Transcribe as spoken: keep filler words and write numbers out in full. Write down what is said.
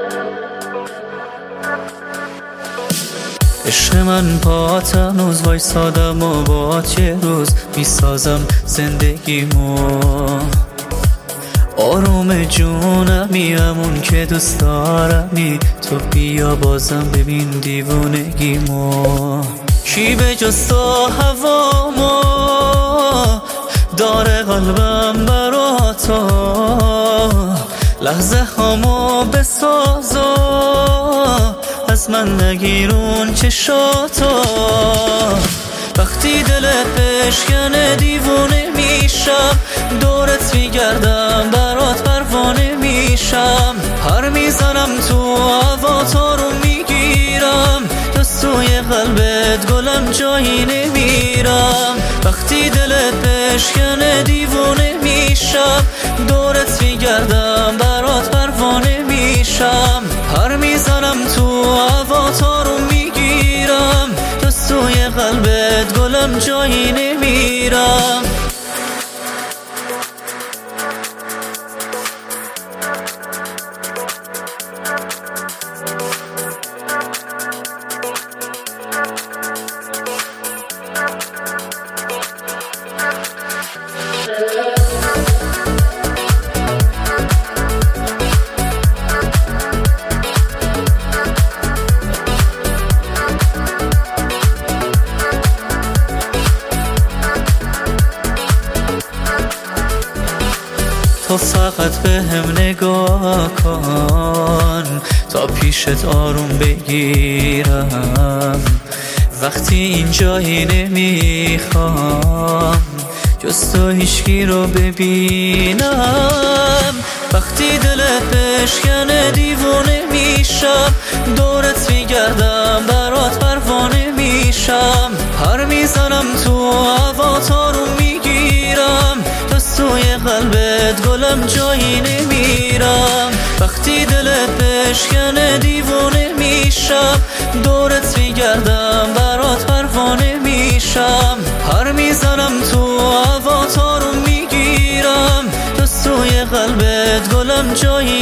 عشق من پات هنوز وایسادم و باهات یه روز میسازم زندگیمو. آروم جونمی همون که دوست دارمی، تو بیا بازم ببین دیوونگیمو. کی به جز تو هوامو داره قلبم برا تو، لحظه هامو بسازو از من نگیرون چشاتو. وقتی دلت بشکنه دیوونه میشم، دورت میگردم برات پروانه میشم. پر میزنم تو هوا تا رو میگیرم، دستوی قلبت گلم جایی نمیرم. وقتی دلت بشکنه دیوونه میشم، دورت میگردم برات پروانه میشم. پر میزنم تو هوا تا رو میگیرم، دستوی قلبت گلم جایی نمیرم. تو فقط به هم نگاه کن تا پیشت آروم بگیرم. وقتی این جایی نمیخوام جز تو هیچکی رو ببینم. وقتی دلت بشکنه دیوونه میشم، دورت میگردم برات پروانه میشم. پر میزنم تو هوا تا رو میگیرم، دستوی قلبت گلم جایی نمیرم. وقتی دلت بشکنه دیوونه میشم، دورت میگردم برات پروانه میشم. پر میزنم تو هوا تا رو میگیرم، دستوی قلبت گلم جایی